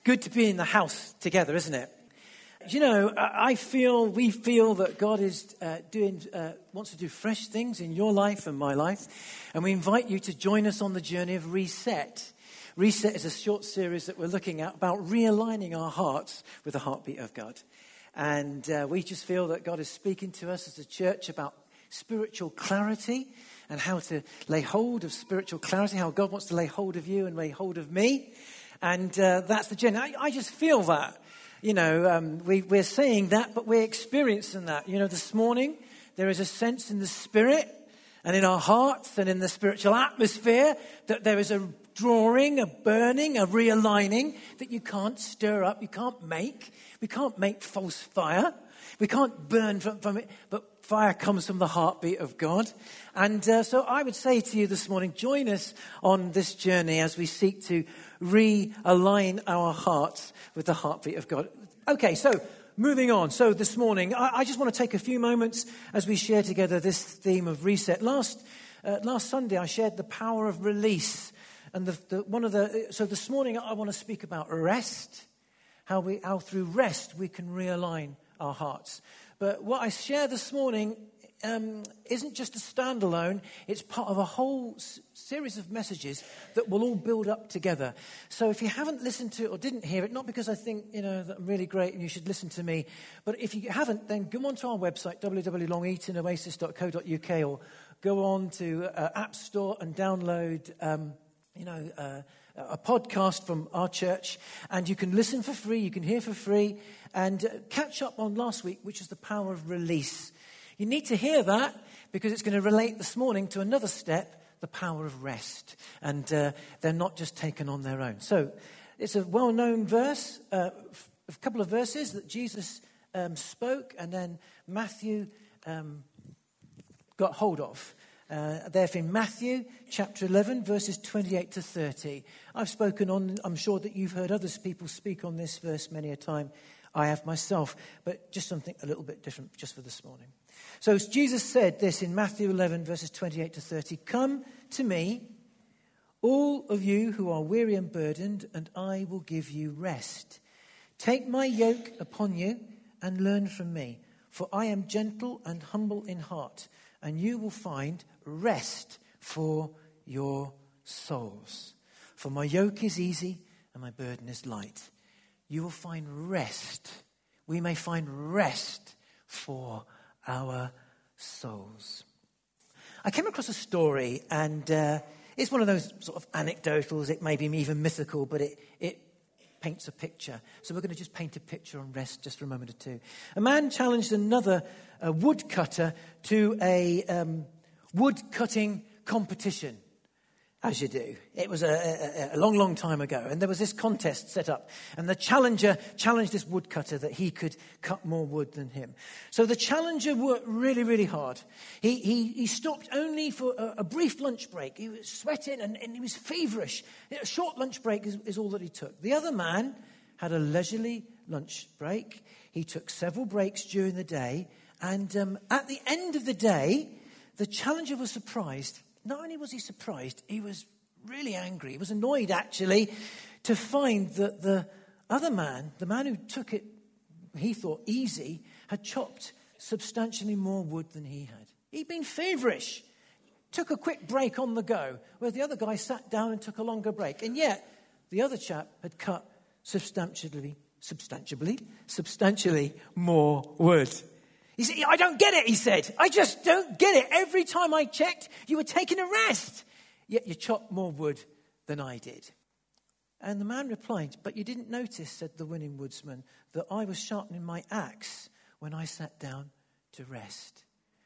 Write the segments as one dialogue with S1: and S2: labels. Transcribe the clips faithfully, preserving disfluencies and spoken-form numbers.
S1: Good to be in the house together, isn't it? You know, I feel, we feel that God is uh, doing, uh, wants to do fresh things in your life and my life. And we invite you to join us on the journey of Reset. Reset is a short series that we're looking at about realigning our hearts with the heartbeat of God. And uh, we just feel that God is speaking to us as a church about spiritual clarity and how to lay hold of spiritual clarity, how God wants to lay hold of you and lay hold of me. And uh, that's the journey. I, I just feel that. You know, um, we, we're saying that, but we're experiencing that. You know, this morning, there is a sense in the spirit and in our hearts and in the spiritual atmosphere that there is a drawing, a burning, a realigning that you can't stir up, you can't make. We can't make false fire. We can't burn from, from it, but fire comes from the heartbeat of God. And uh, so I would say to you this morning, join us on this journey as we seek to realign our hearts with the heartbeat of God. Okay, so moving on. So this morning, I, I just want to take a few moments as we share together this theme of reset. Last uh, last Sunday, I shared the power of release. And the, the, one of the so this morning, I want to speak about rest, how we how through rest we can realign our hearts. But what I share this morning um, isn't just a standalone. It's part of a whole s- series of messages that will all build up together. So if you haven't listened to it or didn't hear it, not because I think, you know, that I'm really great and you should listen to me, but if you haven't, then go onto our website, w w w dot long eaton oasis dot co dot u k, or go on to uh, App Store and download, um, you know, uh, a podcast from our church, and you can listen for free, you can hear for free, and uh, catch up on last week, which is the power of release. You need to hear that because it's going to relate this morning to another step, the power of rest. And uh, they're not just taken on their own. So it's a well-known verse, uh, a couple of verses that Jesus um, spoke, and then Matthew um, got hold of. Uh, therefore, in Matthew chapter eleven, verses twenty-eight to thirty. I've spoken on, I'm sure that you've heard other people speak on this verse many a time. I have myself, but just something a little bit different just for this morning. So Jesus said this in Matthew eleven, verses twenty-eight to thirty. Come to me, all of you who are weary and burdened, and I will give you rest. Take my yoke upon you and learn from me, for I am gentle and humble in heart, and you will find rest for your souls. For my yoke is easy and my burden is light. You will find rest. We may find rest for our souls. I came across a story, and uh, it's one of those sort of anecdotals. It may be even mythical, but it, it paints a picture. So we're going to just paint a picture on rest just for a moment or two. A man challenged another a woodcutter to a um, wood-cutting competition, as you do. It was a, a, a long, long time ago, and there was this contest set up, and the challenger challenged this woodcutter that he could cut more wood than him. So the challenger worked really, really hard. He he, he stopped only for a, a brief lunch break. He was sweating, and, and he was feverish. A short lunch break is, is all that he took. The other man had a leisurely lunch break. He took several breaks during the day, and um, at the end of the day, the challenger was surprised. Not only was he surprised, he was really angry. He was annoyed, actually, to find that the other man, the man who took it, he thought, easy, had chopped substantially more wood than he had. He'd been feverish, took a quick break on the go, where the other guy sat down and took a longer break. And yet, the other chap had cut substantially, substantially, substantially more wood. He said, I don't get it, he said. I just don't get it. Every time I checked, you were taking a rest. Yet you chopped more wood than I did. And the man replied, but you didn't notice, said the winning woodsman, that I was sharpening my axe when I sat down to rest.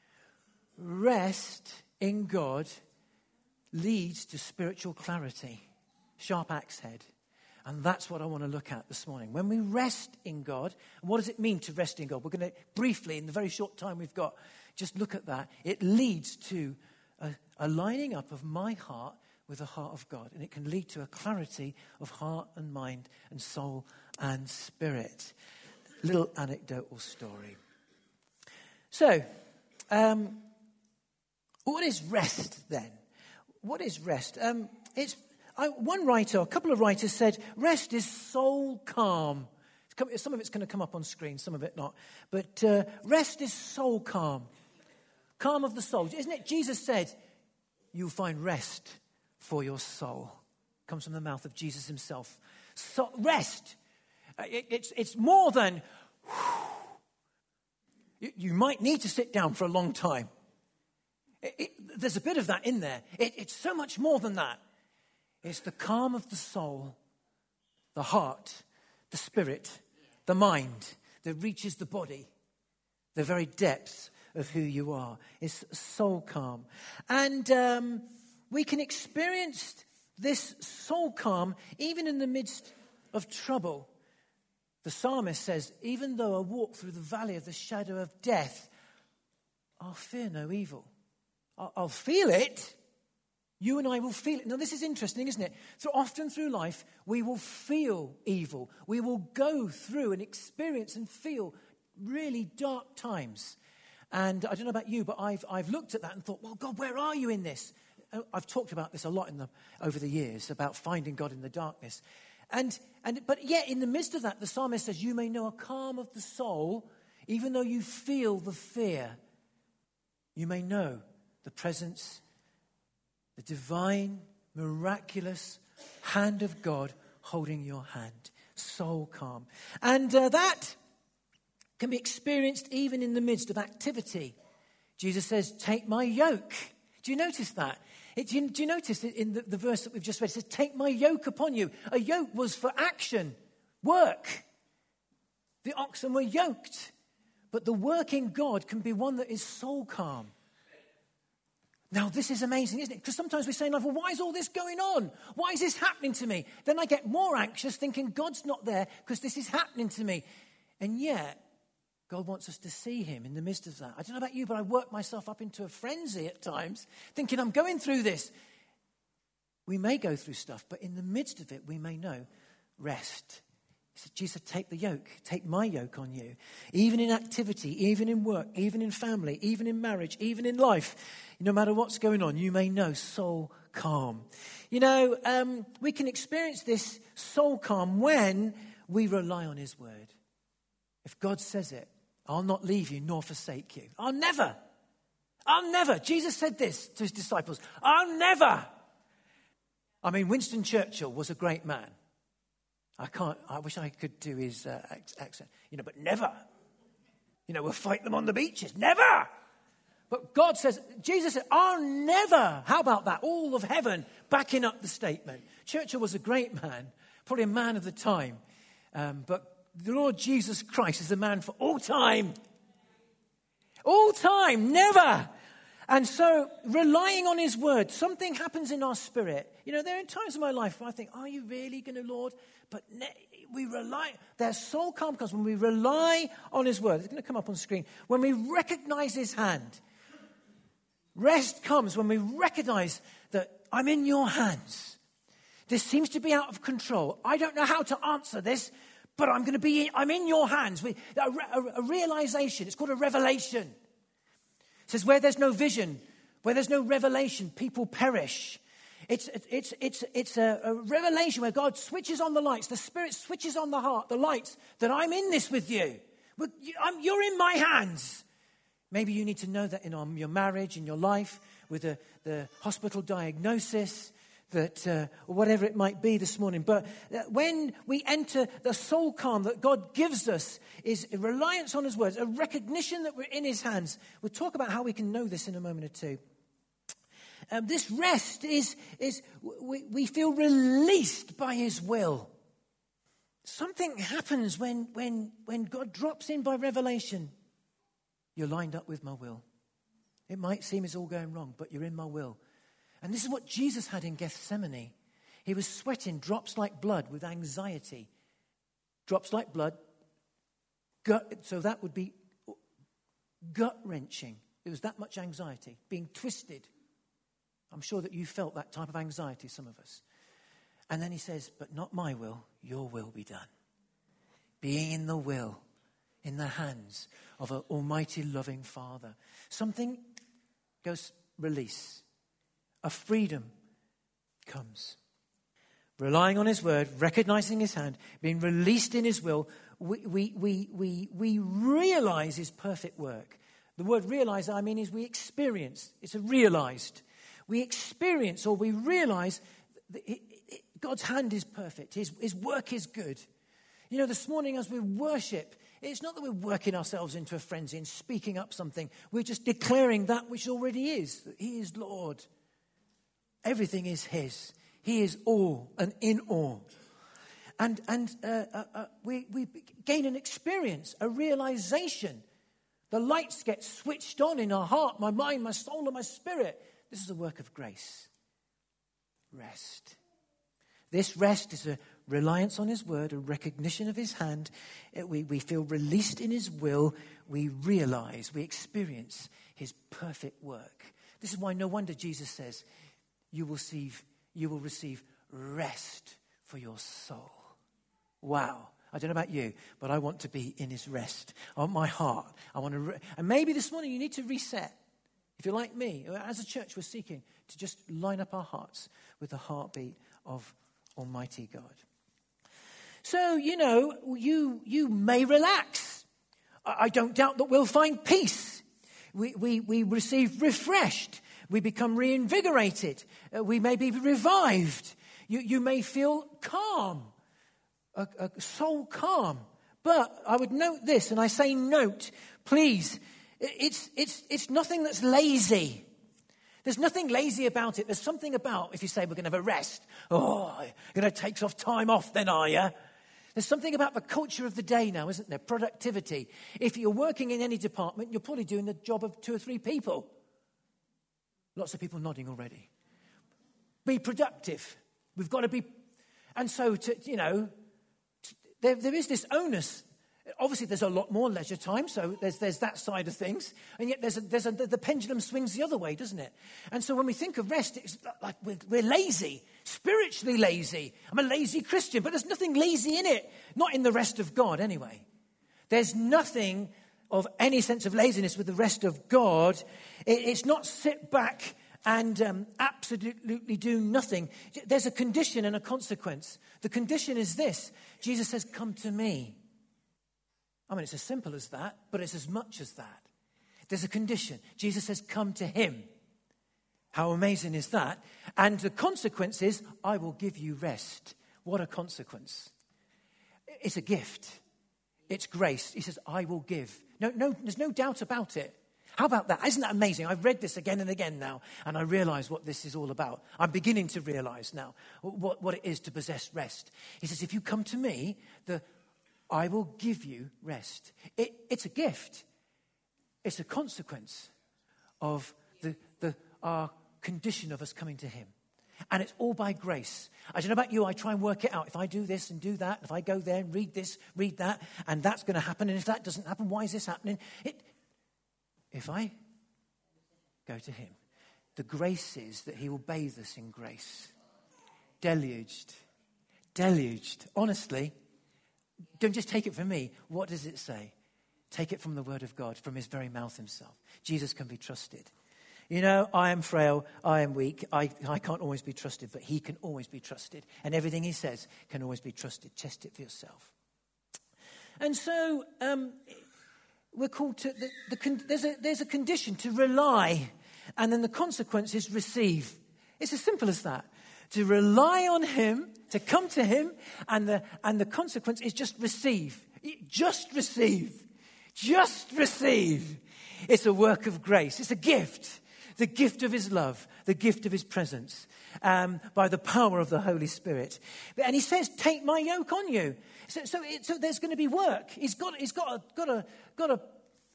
S1: Rest in God leads to spiritual clarity. Sharp axe head. And that's what I want to look at this morning. When we rest in God, and what does it mean to rest in God? We're going to briefly, in the very short time we've got, just look at that. It leads to a, a lining up of my heart with the heart of God. And it can lead to a clarity of heart and mind and soul and spirit. Little anecdotal story. So, um, what is rest then? What is rest? Um, it's I, one writer, a couple of writers said, rest is soul calm. It's come, some of it's going to come up on screen, some of it not. But uh, rest is soul calm. Calm of the soul. Isn't it? Jesus said, you'll find rest for your soul. Comes from the mouth of Jesus himself. So, rest. Uh, it, it's, it's more than, you, you might need to sit down for a long time. It, it, there's a bit of that in there. It, it's so much more than that. It's the calm of the soul, the heart, the spirit, the mind that reaches the body, the very depths of who you are. It's soul calm. And um, we can experience this soul calm even in the midst of trouble. The psalmist says, even though I walk through the valley of the shadow of death, I'll fear no evil. I'll, I'll feel it. You and I will feel it. Now, this is interesting, isn't it? So often through life, we will feel evil. We will go through and experience and feel really dark times. And I don't know about you, but I've I've looked at that and thought, well, God, where are you in this? I've talked about this a lot in the, over the years, about finding God in the darkness. And and but yet, in the midst of that, the psalmist says, you may know a calm of the soul, even though you feel the fear. You may know the presence, the divine, miraculous hand of God holding your hand. Soul calm. And uh, that can be experienced even in the midst of activity. Jesus says, take my yoke. Do you notice that? It, do, you, do you notice in the, the verse that we've just read, it says, take my yoke upon you. A yoke was for action, work. The oxen were yoked. But the work in God can be one that is soul calm. Now, this is amazing, isn't it? Because sometimes we say in life, well, why is all this going on? Why is this happening to me? Then I get more anxious thinking God's not there because this is happening to me. And yet, God wants us to see him in the midst of that. I don't know about you, but I work myself up into a frenzy at times, thinking I'm going through this. We may go through stuff, but in the midst of it, we may know rest. He said, Jesus, take the yoke, take my yoke on you. Even in activity, even in work, even in family, even in marriage, even in life, no matter what's going on, you may know soul calm. You know, um, we can experience this soul calm when we rely on his word. If God says it, I'll not leave you nor forsake you. I'll never. I'll never. Jesus said this to his disciples. I'll never. I mean, Winston Churchill was a great man. I can't, I wish I could do his uh, accent. You know, but never. You know, we'll fight them on the beaches. Never. But God says, Jesus said, I'll never. How about that? All of heaven backing up the statement. Churchill was a great man, probably a man of the time. Um, but the Lord Jesus Christ is the man for all time. All time, never. And so, relying on his word, something happens in our spirit. You know, there are times in my life where I think, are you really going to, Lord? But ne- we rely, their soul calm comes when we rely on his word. It's going to come up on screen. When we recognize his hand. Rest comes when we recognize that I'm in your hands. This seems to be out of control. I don't know how to answer this, but I'm going to be, in, I'm in your hands. We, a, a, a realization, it's called a revelation. It says where there's no vision, where there's no revelation, people perish. It's, it's, it's, it's a, a revelation where God switches on the lights. The Spirit switches on the heart, the lights, that I'm in this with you. I'm, you're in my hands. Maybe you need to know that in your marriage, in your life, with the, the hospital diagnosis, that uh, or whatever it might be this morning. But when we enter the soul calm that God gives us is a reliance on his words, a recognition that we're in his hands. We'll talk about how we can know this in a moment or two. Um, this rest is, is we, we feel released by his will. Something happens when, when, when God drops in by revelation. You're lined up with my will. It might seem it's all going wrong, but you're in my will. And this is what Jesus had in Gethsemane. He was sweating drops like blood with anxiety. Drops like blood. Gut, so that would be gut-wrenching. There was that much anxiety, being twisted. I'm sure that you felt that type of anxiety, some of us. And then he says, but not my will, your will be done. Being in the will, in the hands of an almighty loving Father. Something goes, release. A freedom comes. relying on his word, recognizing his hand, being released in his will, we, we, we, we, we realize his perfect work. The word realize, I mean, is we experience. It's a realized. We experience or we realize that it, it, God's hand is perfect. His, his work is good. You know, this morning as we worship, it's not that we're working ourselves into a frenzy and speaking up something. We're just declaring that which already is, that he is Lord. Everything is his. He is all and in all. And, and uh, uh, uh, we, we gain an experience, a realization. The lights get switched on in our heart, my mind, my soul, and my spirit. This is a work of grace. Rest. This rest is a reliance on his word, a recognition of his hand. We, we feel released in his will. We realize, we experience his perfect work. This is why no wonder Jesus says, you will receive, you will receive rest for your soul. Wow. I don't know about you, but I want to be in his rest. I want my heart. I want to, re- and maybe this morning you need to reset. If you're like me, as a church, we're seeking to just line up our hearts with the heartbeat of Almighty God. So, you know, you you may relax. I don't doubt that we'll find peace. We we we receive refreshed. We become reinvigorated. Uh, we may be revived. You you may feel calm, a, a soul calm. But I would note this, and I say note, please. It's it's it's nothing that's lazy. There's nothing lazy about it. There's something about, if you say we're going to have a rest, oh, you're going to take off time off then, are you? There's something about the culture of the day now, isn't there? Productivity. If you're working in any department, you're probably doing the job of two or three people. Lots of people nodding already. Be productive. We've got to be, and so, to, you know, there, there is this onus. Obviously, there's a lot more leisure time, so there's there's that side of things. And yet there's a, there's a, the pendulum swings the other way, doesn't it? And so when we think of rest, it's like we're, we're lazy, spiritually lazy. I'm a lazy Christian, but there's nothing lazy in it. Not in the rest of God, anyway. There's nothing of any sense of laziness with the rest of God. It, it's not sit back and um, absolutely do nothing. There's a condition and a consequence. The condition is this. Jesus says, come to me. I mean, it's as simple as that, but it's as much as that. There's a condition. Jesus says, come to him. How amazing is that? And the consequence is, I will give you rest. What a consequence. It's a gift. It's grace. He says, I will give. No, no, there's no doubt about it. How about that? Isn't that amazing? I've read this again and again now, and I realize what this is all about. I'm beginning to realize now what, what it is to possess rest. He says, if you come to me, the I will give you rest. It, it's a gift. It's a consequence of the, the our condition of us coming to him. And it's all by grace. I don't know about you, I try and work it out. If I do this and do that, if I go there and read this, read that, and that's going to happen, and if that doesn't happen, why is this happening? It, if I go to him, the grace is that he will bathe us in grace. Deluged. Deluged. Honestly, don't just take it from me. What does it say? Take it from the word of God, from his very mouth himself. Jesus can be trusted. You know, I am frail, I am weak, I, I can't always be trusted, but he can always be trusted. And everything he says can always be trusted. Test it for yourself. And so um, we're called to, the, the, there's, a, there's a condition to rely, and then the consequence is receive. It's as simple as that. To rely on him, to come to him, and the and the consequence is just receive. Just receive. Just receive. It's a work of grace. It's a gift. The gift of his love. The gift of his presence. Um, by the power of the Holy Spirit. And he says, take my yoke on you. So, so, it, so there's going to be work. He's got, he's got, a, got, a, got a,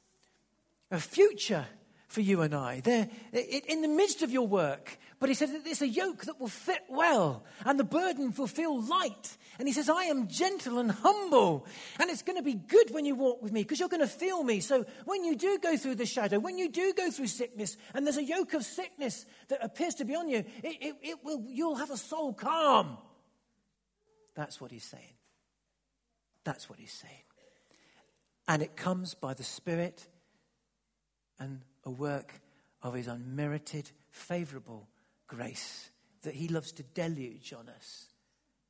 S1: a future for you and I. They're in the midst of your work. But he says that it's a yoke that will fit well. And the burden will feel light. And he says, I am gentle and humble. And it's going to be good when you walk with me because you're going to feel me. So when you do go through the shadow, when you do go through sickness, and there's a yoke of sickness that appears to be on you, it, it, it will, you'll have a soul calm. That's what he's saying. That's what he's saying. And it comes by the Spirit and a work of his unmerited, favorable grace that he loves to deluge on us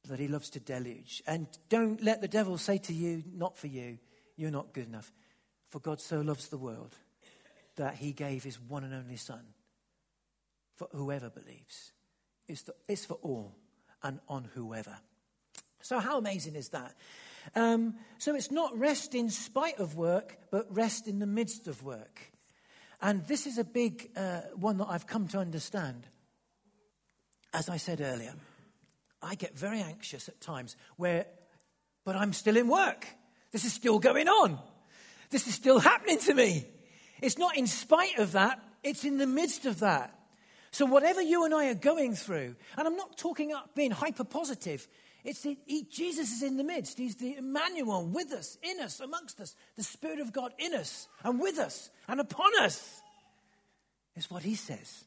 S1: that he loves to deluge. And don't let the devil say to you, not for you, you're not good enough. For God so loves the world that he gave his one and only son for whoever believes. It's, the, it's for all and on whoever. So how amazing is that? Um, so it's not rest in spite of work, but rest in the midst of work. And this is a big uh, one that I've come to understand. As I said earlier, I get very anxious at times where, but I'm still in work. This is still going on. This is still happening to me. It's not in spite of that, it's in the midst of that. So whatever you and I are going through, and I'm not talking about being hyper positive, it's the, he, Jesus is in the midst. He's the Emmanuel with us, in us, amongst us. The Spirit of God in us and with us and upon us. It's what he says.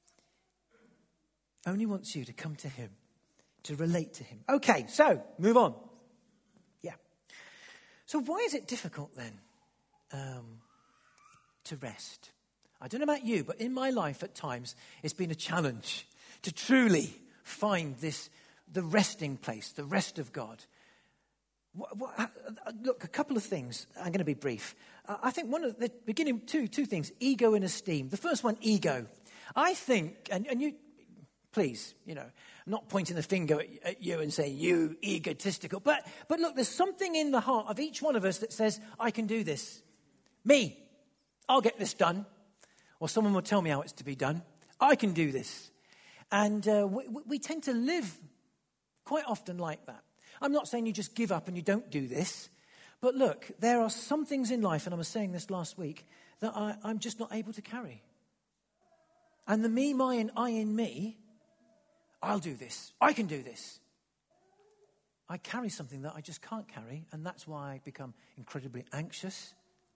S1: Only wants you to come to him, to relate to him. Okay, so move on. Yeah. So why is it difficult then um, to rest? I don't know about you, but in my life at times, it's been a challenge to truly find this, the resting place, the rest of God. What, what, look, a couple of things. I'm going to be brief. Uh, I think one of the beginning, two, two things, ego and esteem. The first one, ego. I think, and, and you, please, you know, I'm not pointing the finger at, at you and saying, you egotistical. But, but look, there's something in the heart of each one of us that says, I can do this. Me, I'll get this done. Or someone will tell me how it's to be done. I can do this. And uh, we, we tend to live quite often like that. I'm not saying you just give up and you don't do this. But look, there are some things in life, and I was saying this last week, that I, I'm just not able to carry. And the me, my, and I in me, I'll do this. I can do this. I carry something that I just can't carry, and that's why I become incredibly anxious.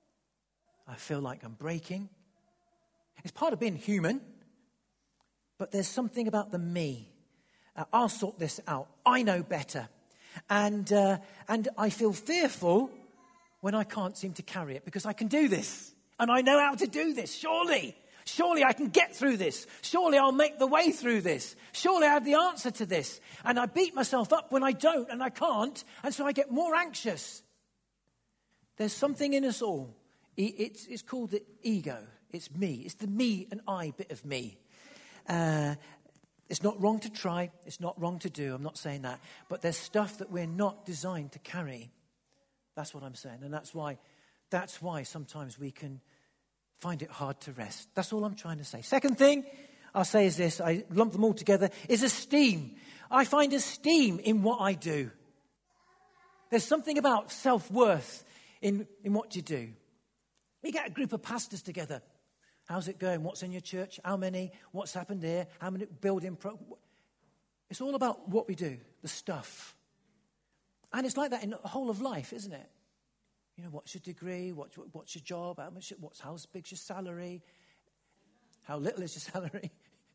S1: I feel like I'm breaking. It's part of being human, but there's something about the me. Uh, I'll sort this out. I know better. And uh, and I feel fearful when I can't seem to carry it because I can do this. And I know how to do this. Surely, surely I can get through this. Surely I'll make the way through this. Surely I have the answer to this. And I beat myself up when I don't and I can't. And so I get more anxious. There's something in us all. It's, it's called the ego. It's me. It's the me and I bit of me. Uh, it's not wrong to try. It's not wrong to do. I'm not saying that. But there's stuff that we're not designed to carry. That's what I'm saying. And that's why, that's why sometimes we can find it hard to rest. That's all I'm trying to say. Second thing I'll say is this. I lump them all together. Is esteem. I find esteem in what I do. There's something about self-worth in, in what you do. We get a group of pastors together. How's it going? What's in your church? How many? What's happened here? How many building? Pro- it's all about what we do, the stuff. And it's like that in the whole of life, isn't it? You know, what's your degree? What, what's your job? How much? What's how big's your salary? How little is your salary?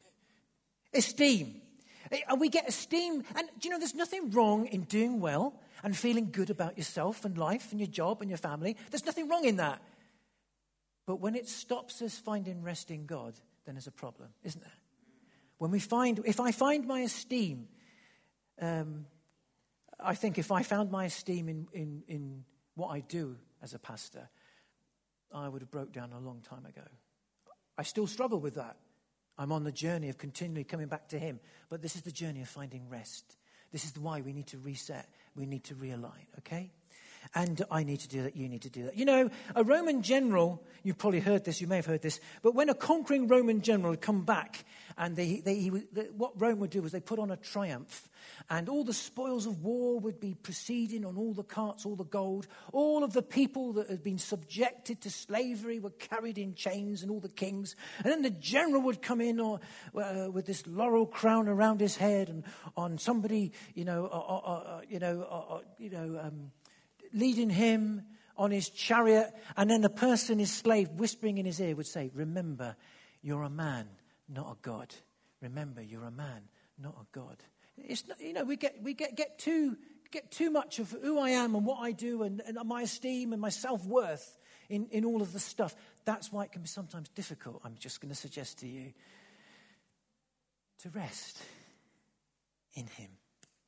S1: Esteem. And we get esteem. And do you know, there's nothing wrong in doing well and feeling good about yourself and life and your job and your family. There's nothing wrong in that. But when it stops us finding rest in God, then there's a problem, isn't there? When we find, if I find my esteem, um, I think if I found my esteem in, in, in what I do as a pastor, I would have broke down a long time ago. I still struggle with that. I'm on the journey of continually coming back to him. But this is the journey of finding rest. This is why we need to reset. We need to realign, okay? And I need to do that, you need to do that. You know, a Roman general, you've probably heard this, you may have heard this, but when a conquering Roman general had come back, and they, they, he, they, what Rome would do was they put on a triumph, and all the spoils of war would be proceeding on all the carts, all the gold. All of the people that had been subjected to slavery were carried in chains, and all the kings. And then the general would come in or, uh, with this laurel crown around his head, and on somebody, you know, uh, uh, uh, you know, uh, uh, you know, um, leading him on his chariot, and then the person, his slave, whispering in his ear would say, remember, you're a man, not a god. Remember, you're a man, not a god. It's not, you know, we get we get, get too get too much of who I am and what I do and, and my esteem and my self-worth in, in all of the stuff. That's why it can be sometimes difficult, I'm just going to suggest to you, to rest in him.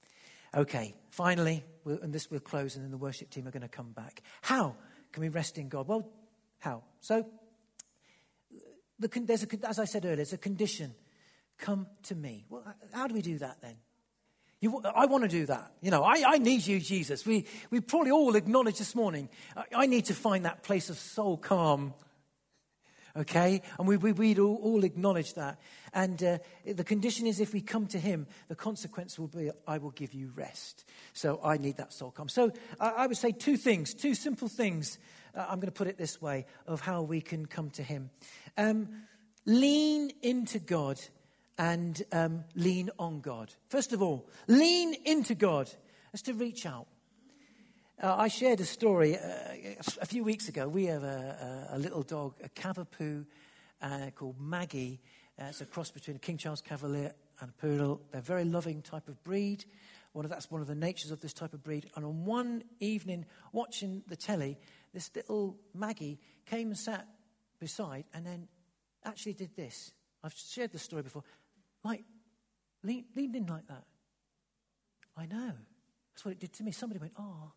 S1: Okay, finally, we'll, and this will close, and then the worship team are going to come back. How can we rest in God? Well, how? So, the, there's a, as I said earlier, there's a condition. Come to me. Well, how do we do that then? You, I want to do that. You know, I, I need you, Jesus. We we probably all acknowledge this morning, I, I need to find that place of soul calm. Okay? And we, we, we'd all, all acknowledge that. And uh, the condition is if we come to him, the consequence will be, I will give you rest. So I need that soul calm. So I, I would say two things, two simple things, uh, I'm going to put it this way, of how we can come to him. Um, lean into God and um, lean on God. First of all, lean into God. That's to reach out. Uh, I shared a story uh, a few weeks ago. We have a, a, a little dog, a Cavapoo, uh, called Maggie. Uh, it's a cross between a King Charles Cavalier and a Poodle. They're a very loving type of breed. One of, that's one of the natures of this type of breed. And on one evening, watching the telly, this little Maggie came and sat beside and then actually did this. I've shared this story before. Like, lean, leaned in like that. I know. That's what it did to me. Somebody went, oh.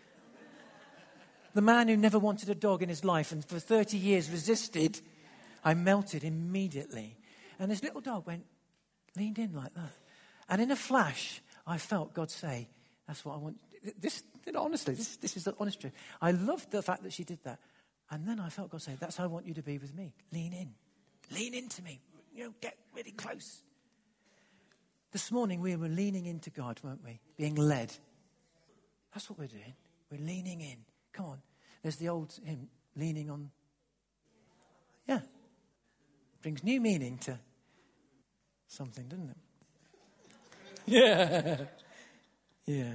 S1: The man who never wanted a dog in his life and for thirty years resisted, I melted immediately. And this little dog went, leaned in like that. And in a flash, I felt God say, that's what I want. This, honestly, this, this is the honest truth. I loved the fact that she did that. And then I felt God say, that's how I want you to be with me. Lean in. Lean into me. You know, get really close. This morning we were leaning into God, weren't we? Being led. That's what we're doing. We're leaning in. Come on. There's the old hymn, leaning on. Yeah. Brings new meaning to something, doesn't it? Yeah. Yeah.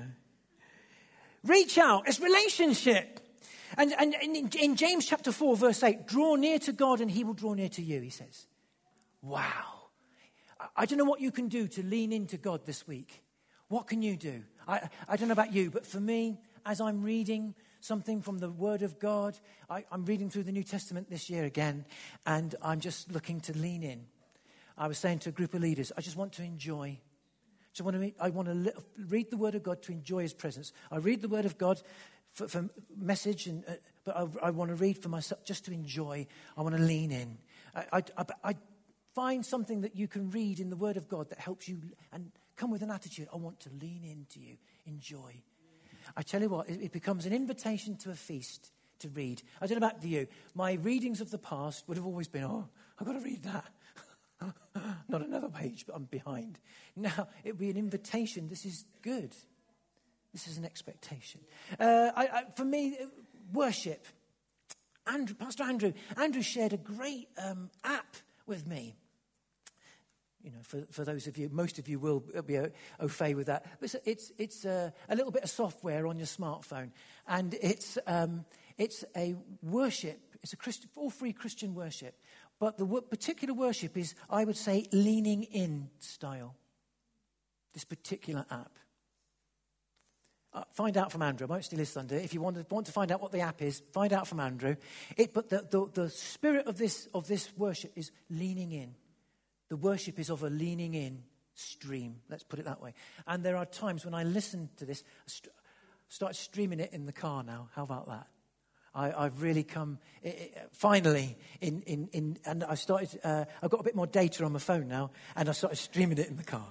S1: Reach out. It's relationship. And, and, and in, in James chapter four, verse eight, draw near to God and he will draw near to you, he says. Wow. I don't know what you can do to lean into God this week. What can you do? I, I don't know about you, but for me, as I'm reading something from the Word of God, I, I'm reading through the New Testament this year again, and I'm just looking to lean in. I was saying to a group of leaders, I just want to enjoy. Just want to, I want to li- read the Word of God to enjoy His presence. I read the Word of God for, for message, and uh, but I, I want to read for myself just to enjoy. I want to lean in. I, I, I, I find something that you can read in the Word of God that helps you and come with an attitude. I want to lean into you. Enjoy. I tell you what, it, it becomes an invitation to a feast to read. I don't know about you. My readings of the past would have always been, oh, I've got to read that. Not another page, but I'm behind. Now, it would be an invitation. This is good. This is an expectation. Uh, I, I, for me, worship. Andrew, Pastor Andrew, Andrew shared a great um, app with me. You know, for, for those of you, most of you will be au fait with that. But it's it's, it's a, a little bit of software on your smartphone, and it's um, it's a worship. It's a Christian, all free Christian worship. But the w- particular worship is, I would say, leaning in style. This particular app. Uh, find out from Andrew. I won't steal his thunder. If you want to, want to find out what the app is, find out from Andrew. It, but the, the, the spirit of this of this worship is leaning in. The worship is of a leaning in stream. Let's put it that way. And there are times when I listen to this, I st- start streaming it in the car now. How about that? I, I've really come, it, it, finally, in, in, in, and I've started, uh, I've got a bit more data on my phone now, and I started streaming it in the car.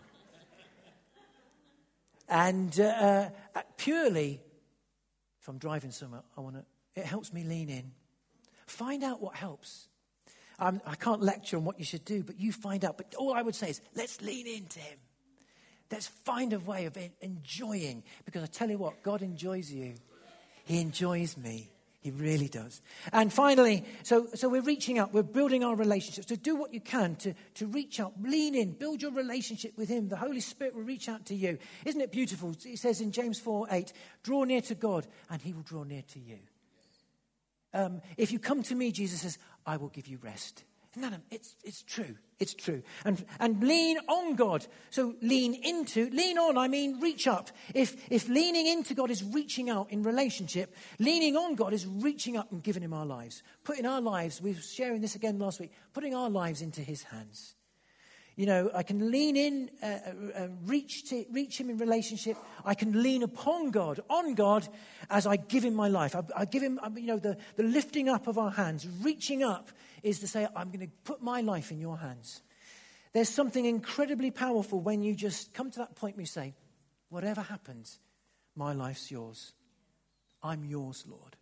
S1: And uh, uh, purely, if I'm driving somewhere, I want to, it helps me lean in. Find out what helps. Um, I can't lecture on what you should do, but you find out. But all I would say is, let's lean into him. Let's find a way of enjoying. Because I tell you what, God enjoys you. He enjoys me. He really does. And finally, so, so we're reaching out. We're building our relationships. So do what you can to, to reach out. Lean in. Build your relationship with him. The Holy Spirit will reach out to you. Isn't it beautiful? It says in James four eight, draw near to God and he will draw near to you. Um, if you come to me, Jesus says, I will give you rest. No, no, it's it's true. It's true. And and lean on God. So lean into, lean on, I mean reach up. If if leaning into God is reaching out in relationship, leaning on God is reaching up and giving him our lives. Putting our lives, we were sharing this again last week, putting our lives into his hands. You know, I can lean in, uh, uh, reach to, reach him in relationship. I can lean upon God, on God, as I give him my life. I, I give him, you know, the, the lifting up of our hands. Reaching up is to say, I'm going to put my life in your hands. There's something incredibly powerful when you just come to that point where you say, whatever happens, my life's yours. I'm yours, Lord.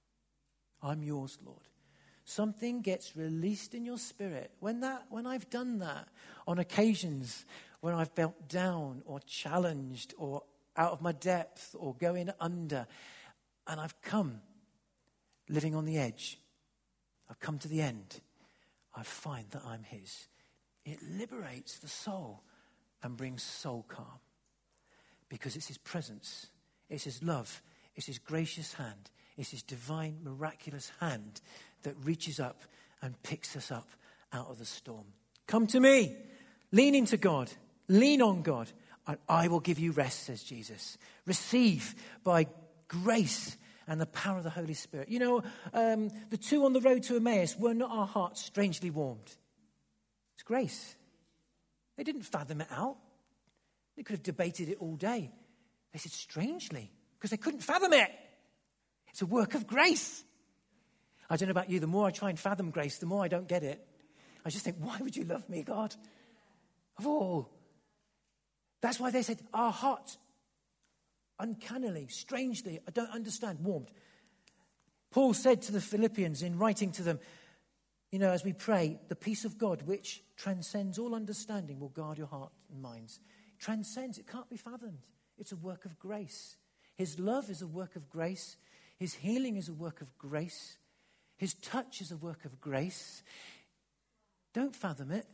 S1: I'm yours, Lord. Something gets released in your spirit. When that, when I've done that on occasions when I've felt down or challenged or out of my depth or going under, and I've come living on the edge, I've come to the end, I find that I'm his. It liberates the soul and brings soul calm because it's his presence, it's his love, it's his gracious hand, it's his divine, miraculous hand that reaches up and picks us up out of the storm. Come to me, lean into God, lean on God, and I will give you rest, says Jesus. Receive by grace and the power of the Holy Spirit. You know, um, the two on the road to Emmaus, were not our hearts strangely warmed? It's grace. They didn't fathom it out. They could have debated it all day. They said strangely, because they couldn't fathom it. It's a work of grace. I don't know about you, the more I try and fathom grace, the more I don't get it. I just think, why would you love me, God? Of all. That's why they said, our hearts, uncannily, strangely, I don't understand, warmed. Paul said to the Philippians in writing to them, you know, as we pray, the peace of God, which transcends all understanding, will guard your heart and minds. It transcends, it can't be fathomed. It's a work of grace. His love is a work of grace. His healing is a work of grace. His touch is a work of grace. Don't fathom it.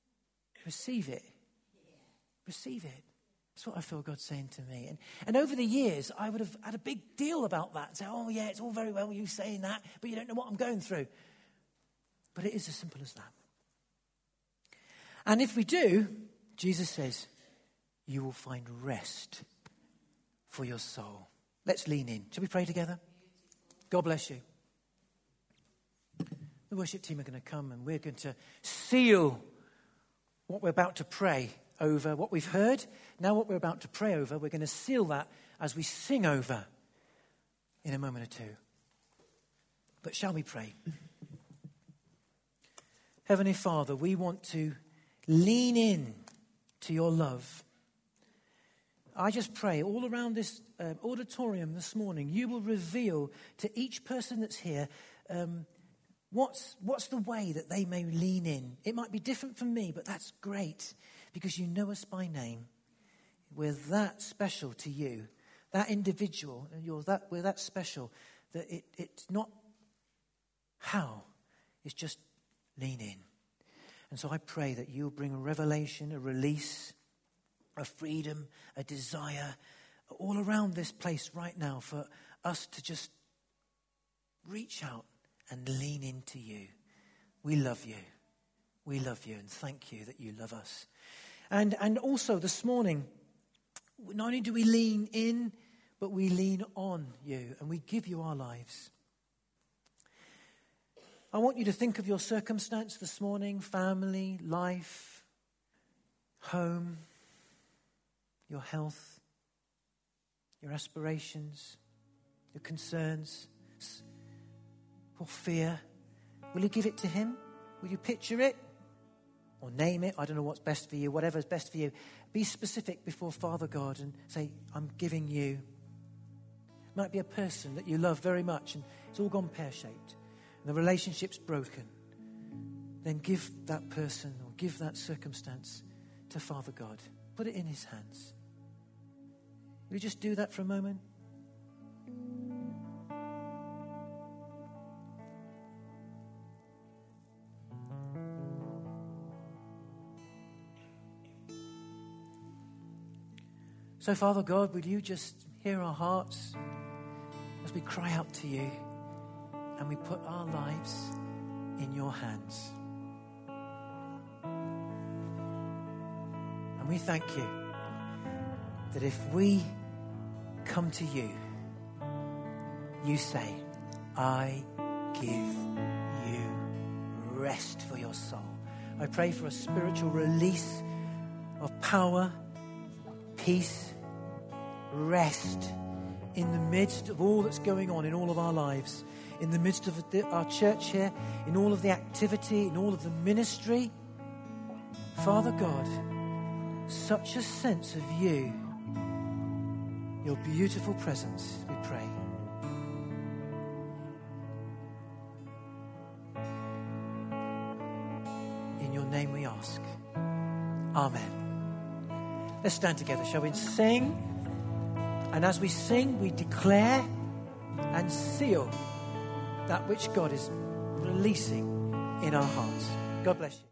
S1: Receive it. Receive it. That's what I feel God saying to me. And, and over the years, I would have had a big deal about that. Say, oh yeah, it's all very well you saying that, but you don't know what I'm going through. But it is as simple as that. And if we do, Jesus says, you will find rest for your soul. Let's lean in. Shall we pray together? God bless you. The worship team are going to come and we're going to seal what we're about to pray over, what we've heard. Now what we're about to pray over, we're going to seal that as we sing over in a moment or two. But shall we pray? Heavenly Father, we want to lean in to your love. I just pray all around this uh, auditorium this morning, you will reveal to each person that's here um, what's, what's the way that they may lean in. It might be different from me, but that's great because you know us by name. We're that special to you, that individual, and you're that, we're that special that it, it's not how, it's just lean in. And so I pray that you'll bring a revelation, a release, a freedom, a desire all around this place right now for us to just reach out and lean into you. We love you. We love you and thank you that you love us. And, and also this morning, not only do we lean in, but we lean on you and we give you our lives. I want you to think of your circumstance this morning, family, life, home, your health, your aspirations, your concerns, or fear. Will you give it to him? Will you picture it? Or name it? I don't know what's best for you. Whatever's best for you. Be specific before Father God and say, I'm giving you. It might be a person that you love very much and it's all gone pear-shaped. And the relationship's broken. Then give that person or give that circumstance to Father God. Put it in his hands. Will you just do that for a moment? So, Father God, would you just hear our hearts as we cry out to you and we put our lives in your hands. And we thank you that if we come to you, you say, I give you rest for your soul. I pray for a spiritual release of power, peace, rest in the midst of all that's going on in all of our lives, in the midst of the, our church here, in all of the activity, in all of the ministry. Father God, such a sense of you, your beautiful presence, we pray. In your name we ask. Amen. Let's stand together, shall we? Sing. And as we sing, we declare and seal that which God is releasing in our hearts. God bless you.